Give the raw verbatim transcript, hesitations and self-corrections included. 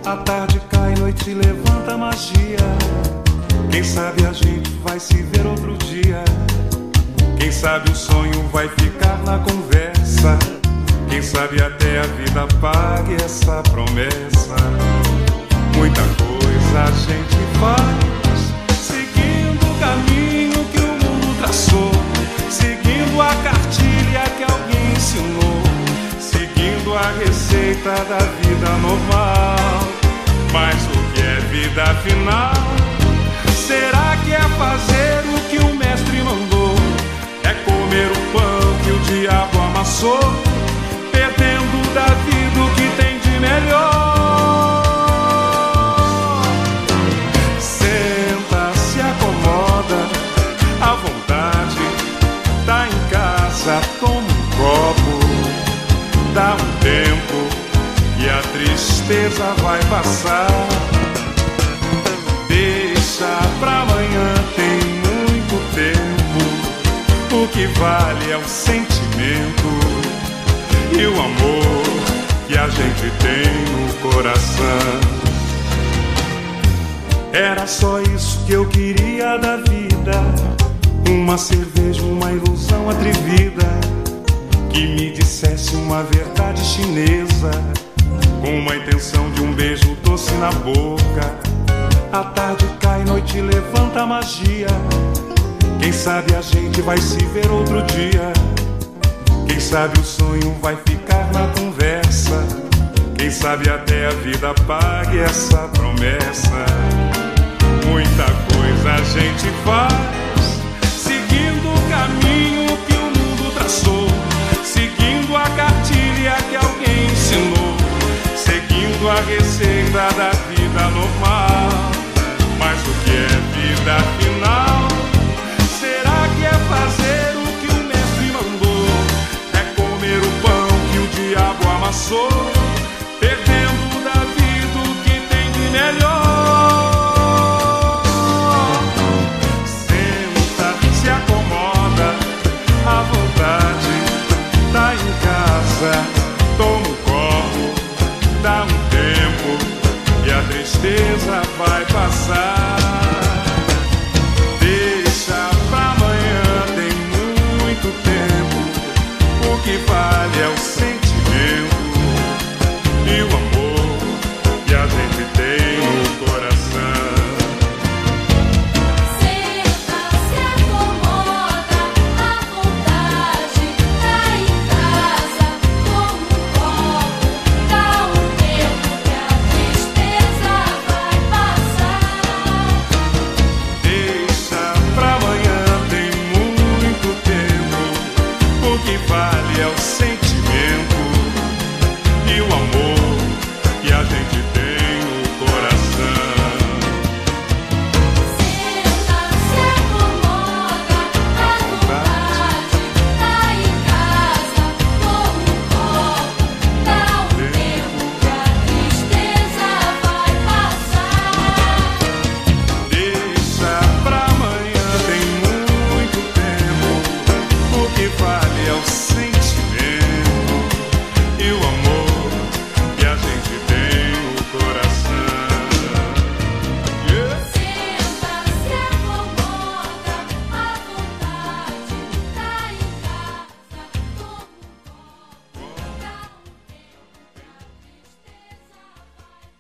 A tarde cai, noite levanta magia. Quem sabe a gente vai se ver outro dia. Quem sabe o sonho vai ficar na conversa. Quem sabe até a vida pague essa promessa. Muita coisa a gente faz, seguindo o caminho que o mundo traçou, seguindo a cartilha que alguém ensinou, seguindo a receita da vida normal. Mas o que é vida afinal? Será que é fazer o que o mestre mandou? É comer o pão que o diabo amassou, perdendo da vida o que tem de melhor. Senta, se acomoda, à vontade, tá em casa, toma um copo, dá um tempo e a tristeza vai passar. Deixa pra amanhã, tem muito tempo. O que vale é o sentimento e o amor que a gente tem no coração. Era só isso que eu queria da vida, uma cerveja, uma ilusão atrevida, que me dissesse uma verdade chinesa, com uma intenção de um beijo doce na boca. A tarde cai, noite levanta magia. Quem sabe a gente vai se ver outro dia. Quem sabe o sonho vai ficar na conversa. Quem sabe até a vida pague essa promessa. Muita coisa a gente faz, seguindo o caminho que o mundo traçou, seguindo a cartilha que alguém ensinou, seguindo a receita da vida normal. Mas o que é vida afinal? Será que é fazer o que o mestre mandou? É comer o pão que o diabo amassou, perdendo da vida o que tem de melhor. Senta, se acomoda, à vontade, tá em casa, toma um copo, dá um tempo e a tristeza vai passar.